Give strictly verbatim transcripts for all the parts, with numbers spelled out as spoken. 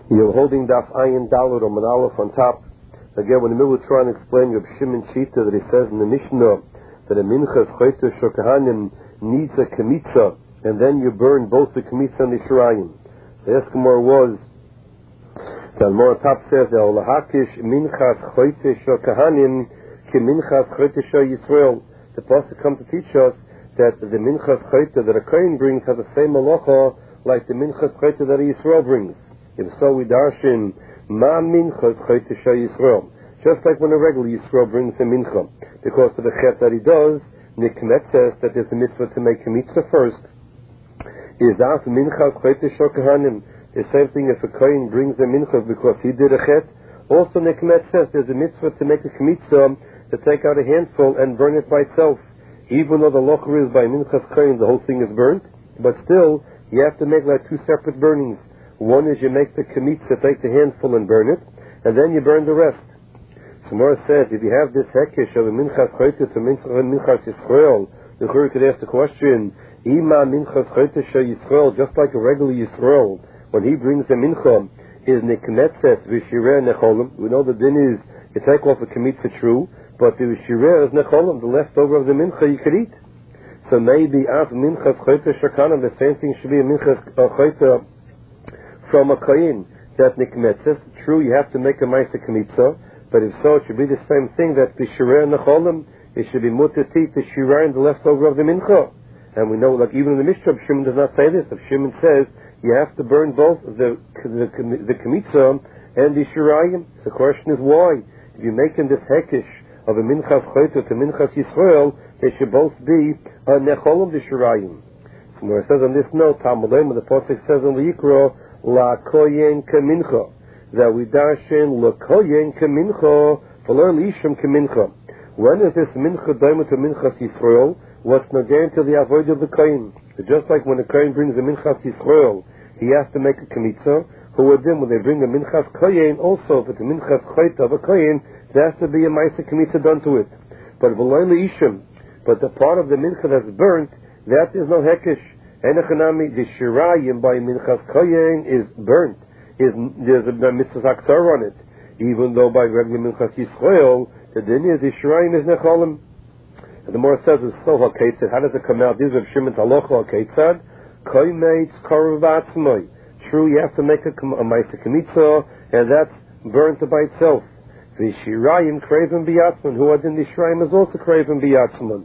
You're holding Daf Ayin Daled or Manalef on top. Again, when the middle trying to explain Reb Shimon Shita that he says in the Mishnah that a minchas chayta shokahanim needs a kemitza, and then you burn both the kemitza and the shirayim. The Eskimor was that more top says that olahakish minchas chayta shokahanim ki minchas chayta sho Yisrael. The pasuk comes to teach us that the minchas chayta that a kohen brings has the same malacha like the minchas chayta that a Yisrael brings. If so, we darshin ma minchas chayta sho Yisrael. Just like when a regular Yisrael brings the mincha, because of the chet that he does, Nikmet says that there's a mitzvah to make a mitzvah first. Is that mincha chayta sho kahanim? The same thing if a kohen brings a mincha because he did a chet. Also, Nikmet says there's a mitzvah to make a mitzvah to take out a handful and burn it by itself. Even though the locher is by minchas kohen, the whole thing is burnt, but still you have to make like two separate burnings. One is you make the mitzvah, take the handful and burn it, and then you burn the rest. Gemara says, if you have this hekesh of a minchas chayta to minchas Yisrael, the Chur could ask the question, Ima minchas chayta sho Yisrael, just like a regular Yisrael, when he brings a mincha, is nikmetzes v'shireh necholim. We know the din is, you take off a kemitza true, but the v'shireh is necholim, the leftover of the mincha you could eat. So maybe af minchas chayta shakana, the same thing should be a minchas chayta from a kohen, that nikmetzes, true, you have to make a ma'aser kemitza, but if so, it should be the same thing that the shirah and the cholim, it should be mutter to eat the shirah and the leftover of the mincha. And we know, like even in the Mishnah, Shimon does not say this. If Shimon says you have to burn both the the, the kemitza and the shirayim, so the question is why? If you're making this hekish of a minchas chayta to minchas Yisrael, they should both be a necholim the shirayim. So where it says on this note, Talmudem, the pasuk says on the Yikra, la koyen kemincha, that we darshin l'koyen kemincha v'lo l'isham kemincha. When is this mincha daima to minchas Yisrael? What's nagain to the avoid of the kohen? Just like when a kohen brings a minchas Yisrael, he has to make a kemitza. Who would then, when they bring a minchas kohen, also if it's a minchas chayta of a kohen, there has to be a ma'aser kemitza done to it. But v'lo l'isham, but the part of the mincha that's burnt, that is no hekesh. Enochanami, the shirayim by minchas kohen is burnt. Is, there's a mitzvah aksar on it, even though by regular minchas Yisrael the din is the shirayim is necholim. And the more says it's so haketzad. How does it come out? This is Shimon halacha haketzad. Koimeitz karev b'atzmai. True, you have to make a, a ma'aser kemitza, and that's burnt by itself. The shirayim kraven biyatzman. Who are in the shirayim is also kraven biyatzman.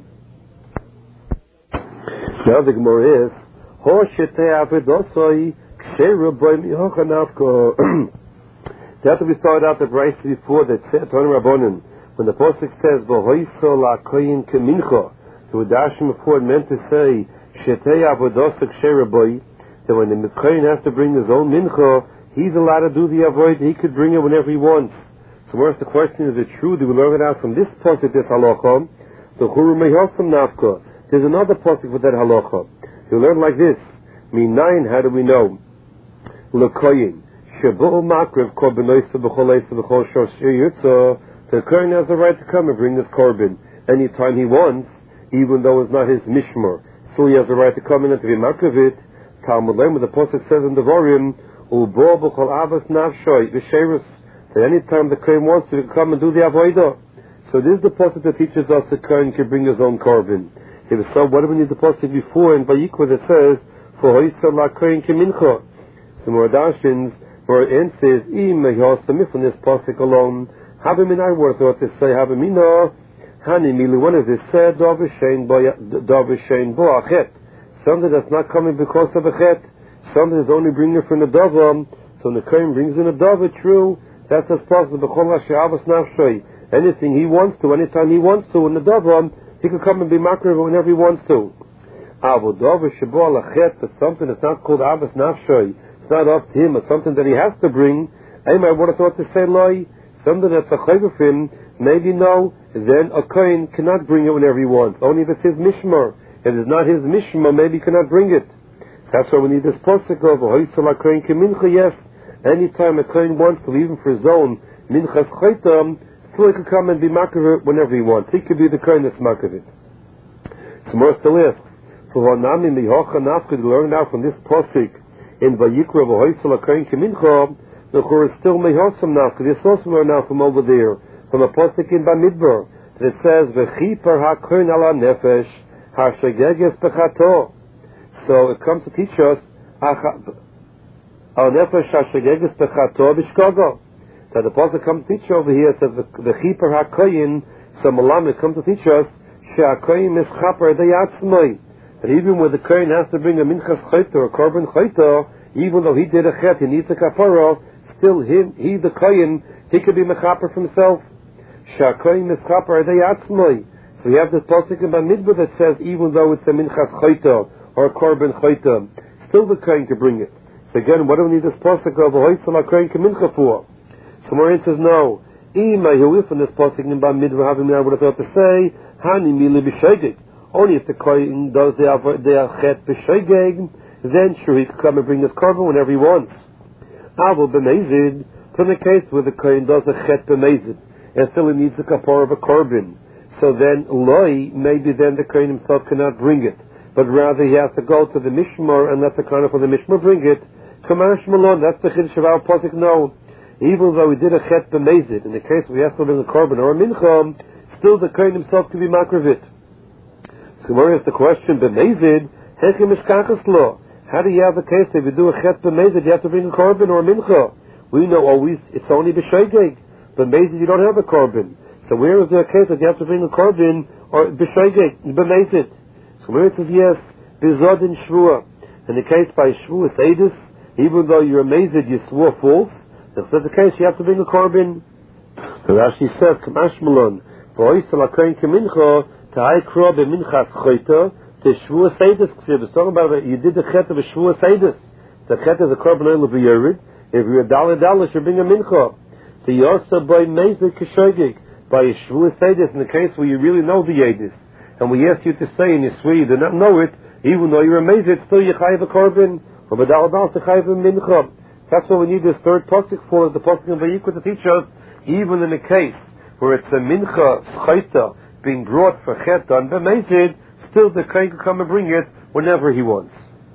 Now the Gemara is ho shetei avedosai. That we started out the Bryce before that said Ton Rabbonin, when the Pasuk says V'hoiso la koyin kemincha, the Udashim before it meant to say Shetei avodosak sheraboy, that when the koyin has to bring his own mincha, he's allowed to do the avoid, he could bring it whenever he wants. So where's the question, is it true? Do we learn it out from this Pasuk, this halacha? The Churu mehosam nafka. There's another Pasuk for that halacha. You learn like this. Minayin, how do we know? L'koyin shebo makriv korbanos b'choleis b'chol shor yutza. The kohen has the right to come and bring this korban anytime he wants, even though it's not his mishmar. So he has the right to come in and to be makriv it. Talmud Lema, the pasuk says in the Devarim, ubo b'chol avos nafshoy v'sheirus. That anytime the kohen wants to, he can come and do the avodah. So this is the pasuk that teaches us the kohen can bring his own korban. If so, what do we need the pasuk before in Vayikra that says for hoisa la kohen kemincha? The Moradashins, where it says, Im Yosami from this pasuk alone, Habiminai were thought to say, Habimino, Hanimili, one of this said, Davishain Boachet. Something that's not coming because of a chet, something that's only bringing it from the Davam. So when the Kohen brings in a Davam, true, that's as possible. Anything he wants to, anytime he wants to, in the Davam, he can come and be makriv whenever he wants to. Avodav Shabo Alachet, but something that's not called Abbas Nafshoy. It's not up to him, or something that he has to bring. I would have thought to say loy, something that's a chayv of him, maybe no, then a kohen cannot bring it whenever he wants. Only if it's his mishmar. If it's not his mishmar, maybe he cannot bring it. So that's why we need this pasuk of hoysel kohen kemincha. Yes, anytime a kohen wants to, even for his own minchas chaytam, still he can come and be makriv whenever he wants. He could be the kohen that's makriv it. So more still asks, for Hanami mihocha nafka, to learn now from this pasuk in Vayikra v'hoysel kohen kemincha, the Chor is still mehosam now, because it's also learned now from over there, from a posik in Bamidbar, that it says, V'chiper ha'koin ala nefesh, ha'shegeges bechato. So it comes to teach us, al nefesh ha'shegeges bechato b'shkogo. That the posik comes to teach over here, it says, V'chiper ha'koin, so Malam, it comes to teach us, she'ha'koin is chaper deyatzmoi. That even when the kohen has to bring a minchas chayto or korban chayto, even though he did a chet, he needs a kapara, still him, he the kohen, he could be mechaper for himself. Sha'kohen mischaper deyatzmoi. So we have this pasuk in Bamidbar that says even though it's a minchas chayto or a korban chayto, still the kohen can bring it. So again, what do we need this pasuk of hoysel ha'kohen kemincha for? So Morin says no. Imay who if in this pasuk in Bamidbar having I would have thought to say hani mili b'shegeg. Only if the kohen does the the chet b'shegeg, then sure he can come and bring his korban whenever he wants. Avol b'mezid, from the case where the kohen does a chet b'mezid, and still he needs a kapor of a korban. So then loi, maybe then the kohen himself cannot bring it, but rather he has to go to the mishmar and let the kohen for the mishmar bring it. Kamash malon, that's the chiddush of our posik. No, even though he did a chet b'mezid, in the case where he has to bring a korban or a mincha, still the kohen himself can be makravit. So where is the question? B'mezid, hechem mishkachas lo. How do you have the case if you do a chet b'mezid, you have to bring a korban or a mincha? We know always it's only b'shegeg. B'mezid you don't have a korban. So where is there a case that you have to bring a korban or b'shegeg, b'mezid? So where it says yes, b'zod in shvua. In the case by shvua seidus, even though you're amazed you swore false, if that's the case you have to bring a korban. So Rashi says, Kamash malon, v'oisel ha'kohen kemincha, ta'ai kro b'minchas choyta, the shvua seidus, it's talking about it, you did the chet of a shvua seidus. The chet is a korban oil of a yerid. If you're a dollar dollar, you bring a mincha. The yosa by mezid k'shogig, by a shvua seidus, in the case where you really know the yedis, and we ask you to say and you swear you do not know it, even though you're amazed, still you chayiv a korban, or by dollar dollar to chayiv a mincha. That's what we need this third pasuk for, the pasuk in Vayikra to teach us, even in a case where it's a mincha schayta being brought for chet on b'mezid, still the kohen can come and bring it whenever he wants.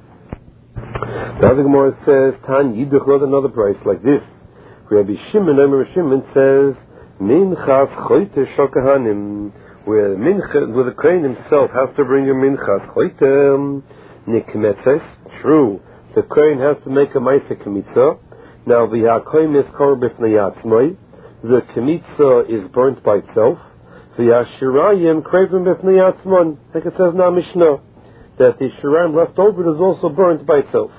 The other Gemara says, Tan Yiduch wrote another price like this. Rabbi Shimon, Rabbi Shimon says, Minchas choyte shokahanim, where mincha, where the kohen himself has to bring a minchas choyte nikmetzes. True, the kohen has to make a ma'aseh kmitza. Now the hakohen is kor b'fnei atzmai. The kmitza is burnt by itself. The Ashirayim craving b'fnei atzmon, like it says now Mishnah, that the Shirayim left over is also burnt by itself.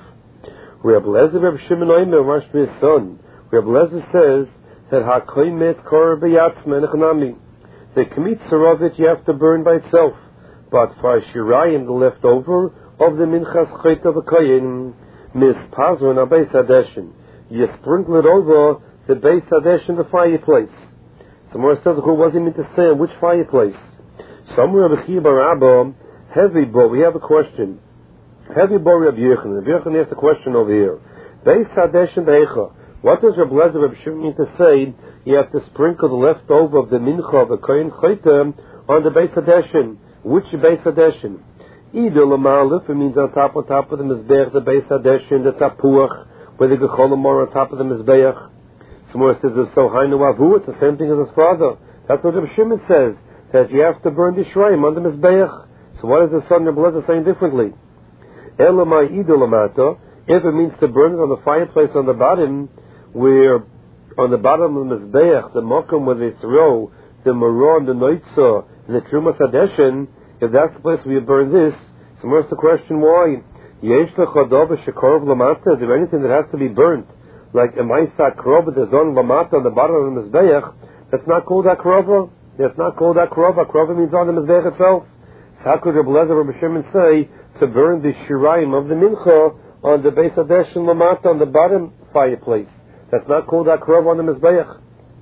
Reb Lezer, Reb Shimon Oimer, Mashmi's son, Reb Lezer says that Hakoy Met Kor B'Yatzman Echnami. The Kmitzer of it you have to burn by itself, but for Shirayim the leftover of the Minchas Chayt of a Koyin, Mis Pazon a Beis Hadeshin, you sprinkle it over the Beis Hadeshin, the fireplace. Somewhere says who was he meant to say which fireplace? Somewhere Rabbi Chia bar Abba, heavy bo. We have a question. Heavy bo Rabbi Yochanan. Rabbi Yochanan asked a question over here. Beis Hadeshin Beicha. What does Rabbi Lezer Rabbi Shimon mean to say? You have to sprinkle the leftover of the mincha of the kohen chaytem on the Beis Hadeshin. Which Beis Hadeshin? Either Lamalif, it means on top on top of the mizbeach, the Beis Hadeshin, the tapuach, where the gecholim are on top of the mizbeach. Somewhere says it's so high no avu, it's the same thing as his father. That's what Rabbi Shimon says, that you have to burn the shrine on the mizbeach. So what is the son of Rabbi Lezer saying differently? Elamai idolamata, if it means to burn it on the fireplace on the bottom, where on the bottom of the mizbeach, the mokum where they throw the maror and the noitza and the trumas hadeshin, if that's the place where you burn this, so where's the question why? Yesh lechodov shekorov lamata, is there anything that has to be burnt? Like a ma'isa krova that's on lamata on the bottom of the mizbeach, that's not called a krova. That's not called a krova. Krova means on the mizbeach itself. So how could Rabbi Lezer Rabbi Shimon say to burn the shirayim of the mincha on the Beis Hadeshin lamata on the bottom fireplace? That's not called a krova on the mizbeach.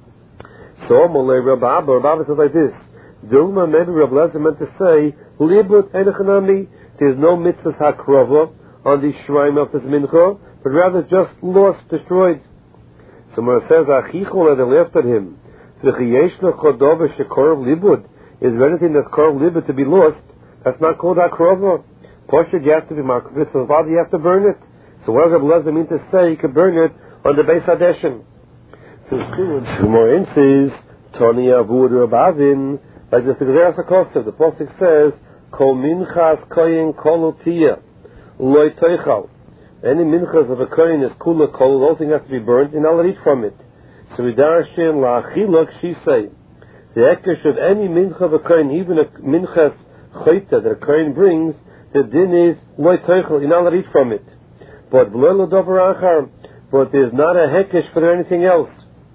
So Molei Rabbi Abba, Rabbi Abba says like this: Dilma, maybe Rabbi Lezer meant to say libut enechanami. There's no mitzvah hakrova on the shirayim of this mincha, but rather just lost, destroyed. Somewhere says, Achichol, they left at him. Is there anything that's korov libud to be lost? That's not called akrova. Poshut, you have to be makravit, so father, you have to burn it. So what does Rabbi Lezer mean to say? You can burn it on the Beis Hadeshin. Two more inches, Tony Avud Rabavin, like the Gzeras HaKosev, the Pasuk says, Kol minchas koyin kol utiyah, loy toichal. Any minchas of a koyin is kula kol, the whole thing has to be burnt, and I'll eat from it. So we darshin la'achilok, she say, the ekesh of any mincha of a koyin, even a minchas choyta that a koyin brings, the din is loy toichal, and I'll eat from it. But v'lo dover achar, but there's not a hekesh for anything else.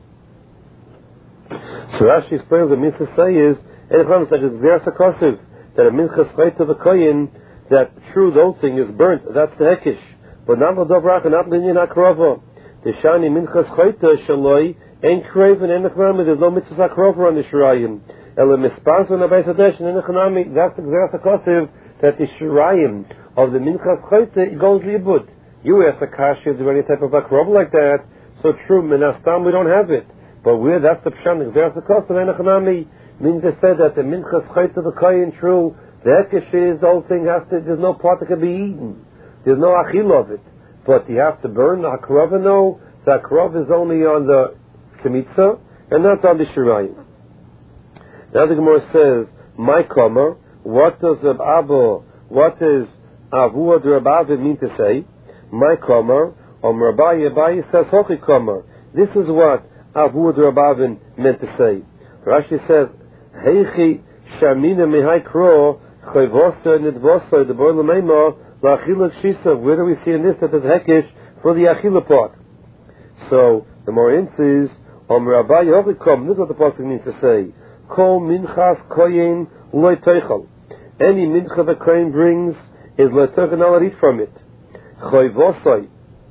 So Rashi explains what it means to say is, and it comes like a Gzeras HaKosev, that a minchas choyta of a koyin, that true, the whole thing is burnt, that's the hekesh. But not lo dover achar, not linyan akrova. The shani minchas choyta shaloi, ain't craven in the Chanami, there's no mitzvah akrova on the Shirayim. Ela mispas on the Beis Hadeshin in the Chanami, that's the Gzeras HaKosev, that the Shirayim of the minchas choyta, it goes liibud. You ask the Kashi, is there any type of akrova like that? So true, minastam, we don't have it. But where that's the Pshan, the Gzeras HaKosev in the Chanami, means they said that the minchas choyta of the koyin, true, the hekesh is, the whole thing has to, there's no part that can be eaten. There's no achil of it. But you have to burn the akrova, no. The akrova is only on the Kemitza, and not on the Shirayim. Now the Gemara says, my Komer, what does Reb Abba, what does Avud Rabavin mean to say? My Komer, Om Rabbi Abaye says, Hochi Komer. This is what Avud Rabavin meant to say. Rashi says, Heichi Shamina Mihai Kro, Chayvosa Nidvosa, the Bor Lameima, La'achilak Shisa. Where do we see in this that there's hekesh for the achila part? So, the more insists, Om Rabbi Yovikom, this is what the Pasuk means to say. Kol minchas koyin loy teichel. Any mincha the koyin brings is loy teichel, I'll eat from it. Choyvosai.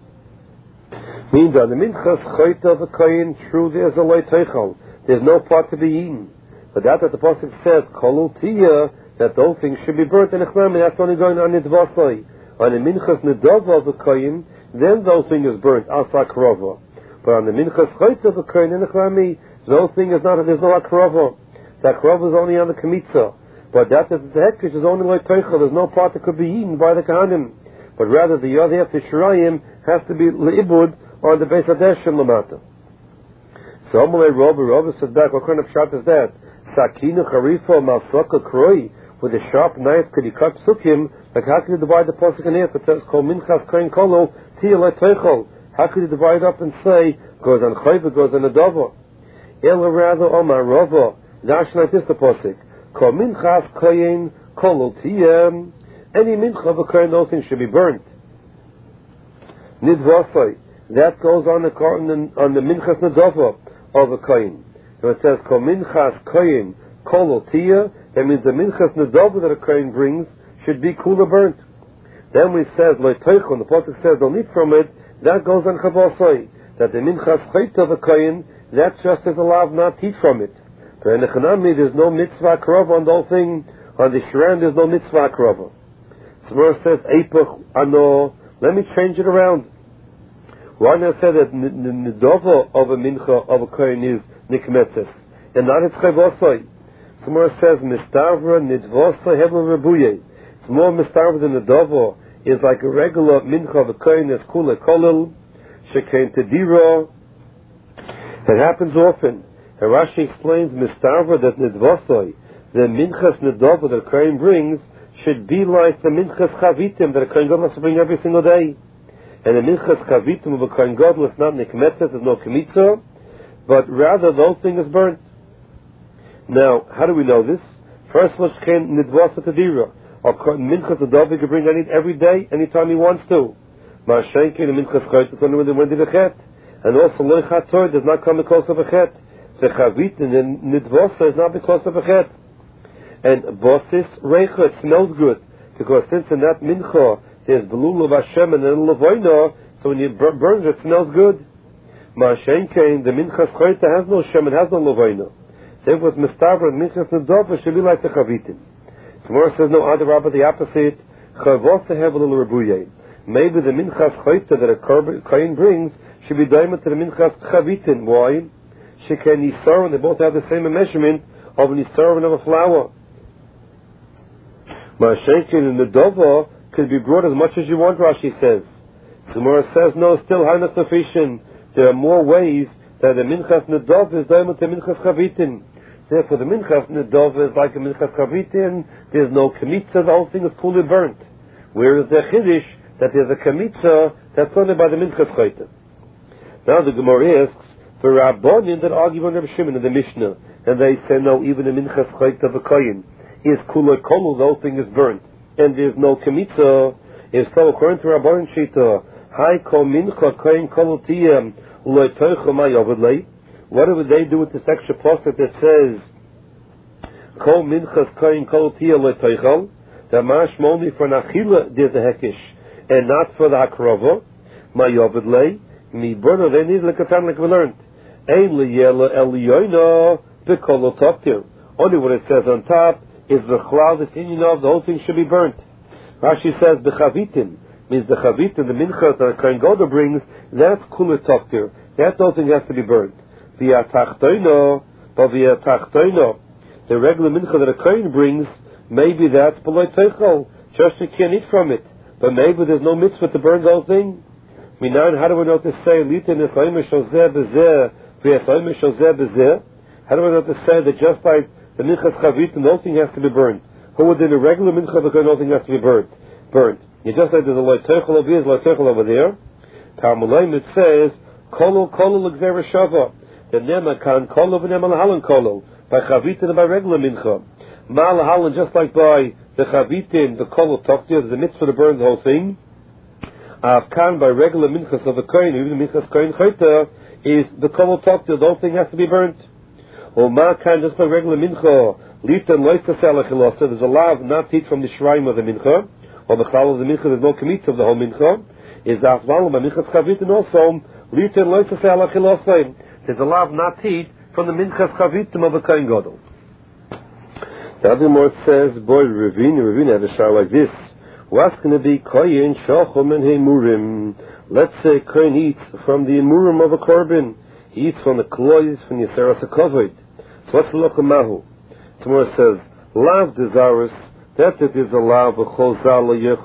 Means that the minchas choyta of the koyin, true, there's a loy teichel. There's no part to be eaten. But that that the Pasuk says, Kol utiyah, that those things should be burnt in the Chanami, that's only going on nidvosai. On the minchas nedova of the koyin, then those things is burnt, asa krova. But on the minchas choyta of the koyin in the Chanami, those things is not, there's no akrova. The akrova is only on the kemitza. But that is the hekesh is only like teichel. There's no part that could be eaten by the kahanim. But rather the other half, the shirayim, has to be leibud on the Beis Hadeshin lamata. So Amalei Rabbi Rabbi said back, what kind of shot is that? Sakina charifa malsaka kroi. With a sharp knife, could he cut psukim? Like how could you divide the pasuk in half? It says kol minchas koyin kolo tia le teichel. How could you divide up and say goes on chayva, goes on a dava? Ela rather omar rava. Dash like this the pasuk. Kol minchas koyin kolo tia. Any mincha of a koyin, those things should be burnt. Nidvasai. That goes on the on the minchas nadava of a koyin. So it says kol minchas koyin kolo tia. That means the minchas nadava that a koyin brings should be kula burnt. Then we says lo teichel. The pasuk says don't eat from it. That goes on chavosai. That the minchas chayt of a koyin, that just is allowed not to eat from it. But in the Chanami there's no mitzvah krova on the whole thing. On the Shiran there's no mitzvah krova. Samar says eipach ano. Let me change it around. Why not say that the nedova of a mincha of a koyin is nikmetzes and not its chavosai? Samar says mistavra nidvosa hebel rebuye. It's more mistavra than the nedova is like a regular mincha of a koyin is kula kolil shekain tedira. It happens often. And Rashi explains mistavra that nidvosai, the minchas nedova that a koyin brings, should be like the minchas chavitim that a koyin gadol has to bring every single day. And the minchas chavitim of a koyin gadol is not nikmetzes, there's no kemitza, but rather the whole thing is burnt. Now, how do we know this? First, let's can nidvosa tedira. Or minchas nedova he can bring any every day, anytime he wants to. Ma'ashenkin the minchas chayt, it's only when they went to the chet. And also loy chatoy does not come because of a chet. The chavit and the nidvosa is not because of a chet. And bosis reicha, it smells good. Because since in that mincha there's belul of Hashem and then levoina, so when you burn it, it smells good. Ma'ashenkein, the minchas chayta has no shem, it has no levoina. Therefore, mistavra and minchas nedova should be like the chavitim. Tomorrow says no other rabbi, the opposite. Chavosa hevel l'rebuyei. Maybe the minchas chayta that a koyin brings should be diamond to the minchas chavitim. Why? She can nisar, and they both have the same measurement of an nisar of a flower. Ma'ashenkin and the dova could be brought as much as you want, Rashi says. Gemara says, no, still high not sufficient. there are more ways that the Minchas Nedov is doimel to Minchas Chavitin. Therefore, the Minchas Nedov is like a Minchas Chavitin. There's no Kemitza, the whole thing is fully burnt. Whereas the Chiddush, that there's a Kemitza, that's only by the Minchas Chayta. Now the Gemara asks, for Rabbanim that argue on Reb Shimon in the Mishnah, and they say, no, even the Minchas Chayta of a Koyin is Kula Kolu, the whole thing is burnt. And there's no Kemitza. If so, according to Rabbanim Shita, Hai Kol Mincha Koyin Kolu Tiyam, Lo Toicha Ma Yovedlei. What would they do with this extra posture that says, Kol Minchas Koyin Kolu Tiyam Lo Toichal? The mashma only for Nachila there's a Hekish, and not for the Hakrova. Ma Yovedlei. Mi Burna, they need like a time like we learned. Ein Liyela Eliyoina B'Kolo Toktir. Only what it says on top is the cloud, this union of the whole thing should be burnt. Rashi says B'Chavitin, means the Chavitin, the Mincha that Kohen Gadol brings, that's Kula Toktir. That whole thing has to be burnt. Via Tachtoino, but via Tachtoino, the regular Mincha that a Kohen brings, maybe that's B'Loi Teichol. Just you can't eat from it. But maybe there's no mitzvah to burn the whole thing. Minan, how do we know to say Litin Esayim Shozeh Bezeh V'Esayim Shozeh Bezeh? How do we know to say that just like the Minchas Chavit, no thing has to be burned? Who would do the regular Mincha because no thing has to be burnt? Burnt. You just like there's a Lo Teichel over here, there's Lo Teichel over there. Talmulayim it says Kolo Kolo L'Gzera Shava. The Nema Kan Kolo V'Nema L'Halan Kolo by Chavitin and by regular Mincha. Ma L'Halan just like by the Chavitin, the Kolo Toktir, there's a mitzvah to burn the whole thing. Avkan by regular minchas of a kohen, even the minchas kohen chayta, is the kol toktir, the whole thing has to be burnt. Or ma'kan just by regular mincha, litan loisas alachilosa, there's a law of not to eat from the shrine of the mincha, or the chal of the mincha, there's no kemitz of the whole mincha, is afval by minchas chavit, and also, litan loisas alachilosa, there's a law of not to eat from the minchas chavitim of a kohen gadol. The other more says, boy, Ravina, Ravina had a shah like this. What's going to be koyin shachom and hemurim? Let's say koyin eats from the emurim of a korban. He eats from the klois from the seras hakovod. So what's the lokamahu? Tomorrow says lav desirous that it is a lav a chol zal